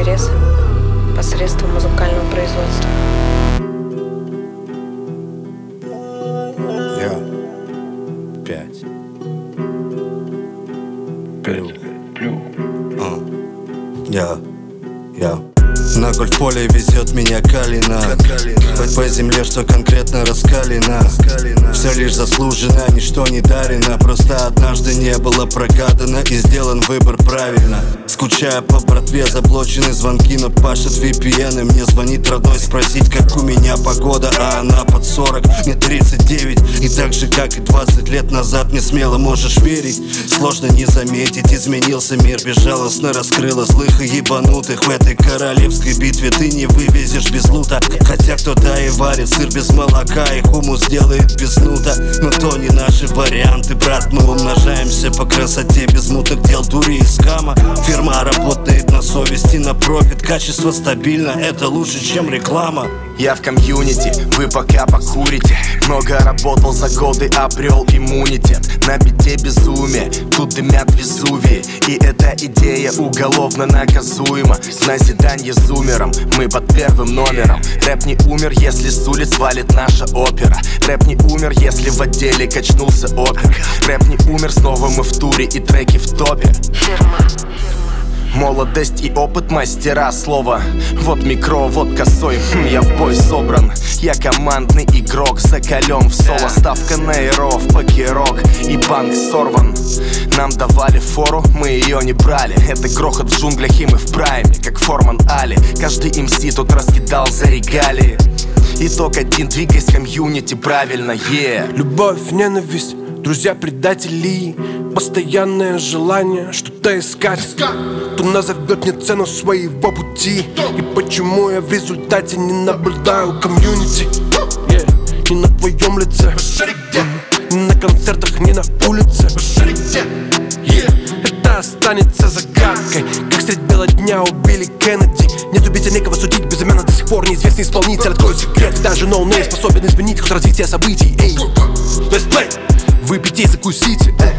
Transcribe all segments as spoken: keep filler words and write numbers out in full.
интерес посредством музыкального производства. Я пять. Плю. Плю. А. Я. Я. На гольф-поле везет меня Калина. Хоть по земле, что конкретно раскалено. Все лишь заслужено, ничто не дарено. Просто однажды не было прогадано и сделан выбор правильно. Скучая по братве, заблочены звонки, но пашет ви пи эн. И мне звонит родной спросить, как у меня погода. А она под сорок, мне тридцать девять. И так же, как и двадцать лет назад, не смело можешь верить. Сложно не заметить, изменился мир. Безжалостно раскрыла злых и ебанутых. В этой королевской битве ты не вывезешь без лута. Хотя кто-то и варит сыр без молока, и хумус делает без нута. Но то не наши варианты, брат. Мы умножаемся по красоте без муток дел, дури и скама. Фирма работает на совести, на профит. Качество стабильно, это лучше, чем реклама. Я в комьюнити, вы пока покурите. Много работал за годы, обрел иммунитет. На бите безумие, тут дымят Везувии. И эта идея уголовно наказуема. В назидание зумерам, мы под первым номером. Рэп не умер, если с улиц валит наша опера. Рэп не умер, если в отделе качнулся опер. Рэп не умер, снова мы в туре и треки в топе. Молодость и опыт мастера слова. Вот микро, вот косой, хм, я в бой собран. Я командный игрок, закален в соло. Ставка на эров, покерок и банк сорван. Нам давали фору, мы ее не брали. Это грохот в джунглях и мы в прайме, как Форман Али. Каждый эм си тут раскидал за регалии. Итог один, двигай с комьюнити правильно, yeah. Любовь, ненависть, друзья-предатели. Постоянное желание что-то искать. Кто назовет мне цену своего пути. И почему я в результате не наблюдаю комьюнити, yeah. Ни на твоем лице, ни на концертах, ни на улице, yeah. Это останется загадкой, как средь бела дня убили Кеннеди. Нет убийцы, некого судить, безымянно до сих пор неизвестный исполнитель. Откроет секрет, даже ноунейм способен изменить ход развития событий. Эй, let's play. Выпейте и закусите, эй.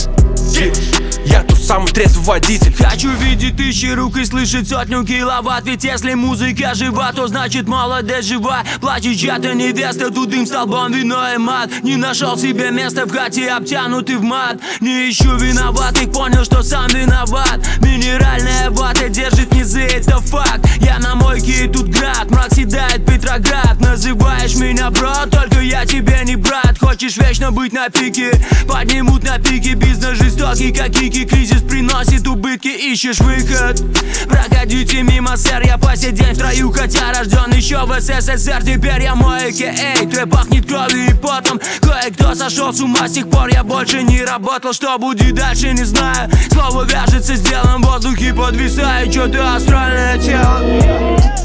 Я тот самый трезвый водитель. Хочу видеть тысячи рук и слышать сотню киловатт. Ведь если музыка жива, то значит молодость жива. Плачет чья-то невеста, тут дым столбом, вино и мат. Не нашел себе места в хате, обтянутый в мат. Не ищу виноватых, понял, что сам виноват. Минеральная вата держит низы, это факт. Я на мойке и тут град, мрак седает Петроград. Называешь меня брат, только я тебе не брат. Хочешь вечно быть на пике, поднимут на пике. Бизнес жестокий, как кики, кризис приносит убытки, ищешь выход. Проходите мимо, сэр, я по сей день в строю. Хотя рожден еще в эс эс эс эр, теперь я мой эй кей эй. Трэп пахнет кровью и потом, кое-кто сошел с ума. С тех пор я больше не работал, что будет дальше, не знаю. Слово вяжется с делом, в воздухе подвисает что-то астральное тело.